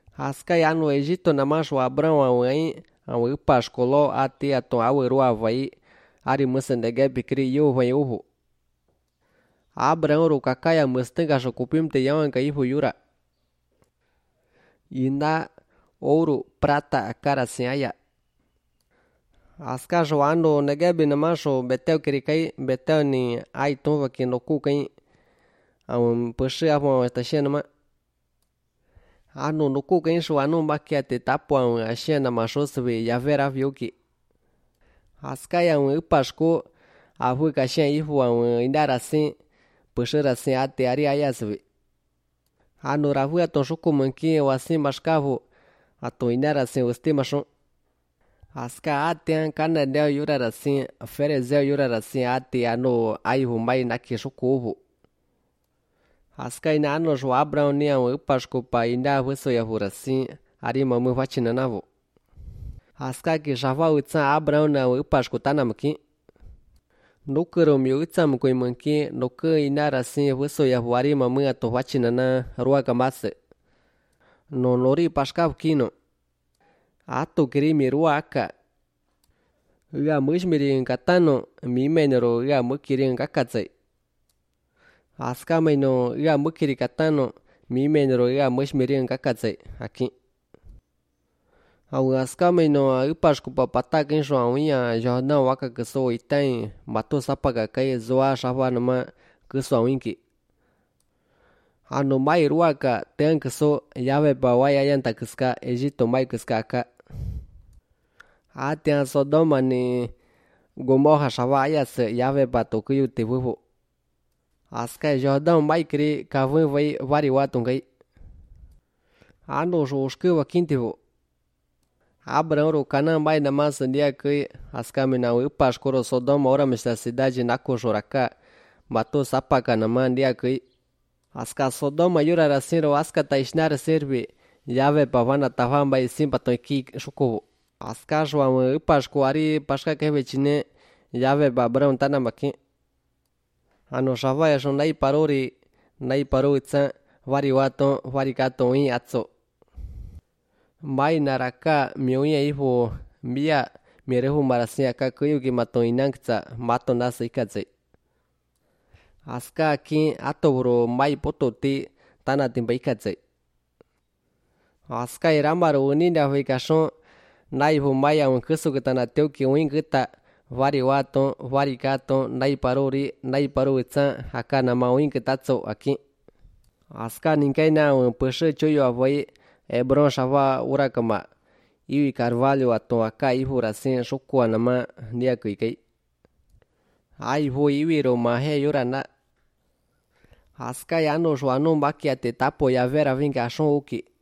Askai anu Egito namashu Abrão awai awu Pascolo ati aton aweru avai ari musendegebi kri yu vai uhu. Abrão ru kakaya mustenga shokupim te yawanka ihu yura. Ina ouro prata cara senhaya. Askajo anu negebi namashu betel kirikai betel ni ai tonva ki no kukai pushi avon estashenama. Anu no kukai shu anu makiate tapo ashena mashosvi yavera viuki. Askaya ipashko ahu kashen ihu indara sin pushira sin ate ari ayasvi. Anu rahu aton shukumanki wasim mashkavu aton indara sin ustimashon. Aska ate kana neo yurara sin ferezeo yurara sin ate anu aihu mai naki shukuvu. Aska ina anu jo Abrão ni ipashko pa inda huso yahura sin ari mamu vachinanavu. Aska ki java utsan Abrão na ipashko tanamki. Nukuro mi utsam kuimanki nuku inara sin huso yahu ari mamu ato vachinana ruaka mase. No nori pashkav kino. Ato kirimi ruaka. Ia mushmiri katano mi menero ia mukiri kakatsai. Aska maino ia mukiri katano mi menero ia mushmiri kakatsai aki. Au aska maino ipashku papata kinsho awia johna waka keso itain mato sapaka kai zoa shava nama keso awinki. Anu mai ruaka ten keso yave pa waya yanta keska Egito mai keska aka. Atian Sodoma ni Gomorra shava ayase yave pa tokuyu tivuvu. Aska Jordão mai kri kavun vai vari watungai. Anu jo ushkiwa kintivu. Abrão ro Canaã mai namasa dia que aska minau ipashkoro Sodoma ora mista cidade nakojoraka matou sapaka naman dia que aska Sodoma yurara siro aska taishnara servi yave pavana tavamba isim patonki shukuvu. Aska joa ipashko ari pashka kevechine yave Abrão tanamaki. Anu shavaya jo nai parou itsan vari waton vari katon in atso. Mai naraka miunya ihu mia mirehu marasia ka kuyuki maton inankta maton nasa ikatse. Aska ki atobro mai pototi tana timba ikatse. Aska iramaro uninda huikashon nai hu mai aun kusukutana teuki uingita vari waton vari katon nai parou itsan haka nama uinkitatso aki. Aska ninkaina un pushe chuyo avoi Hebron shava urakama iwi Carvalho aton aka ihu rasin shukua nama nia kuikai. Aihu iwi ro mahe yurana. Aska yano jo anu makiate tapo yavera vinga shon uki.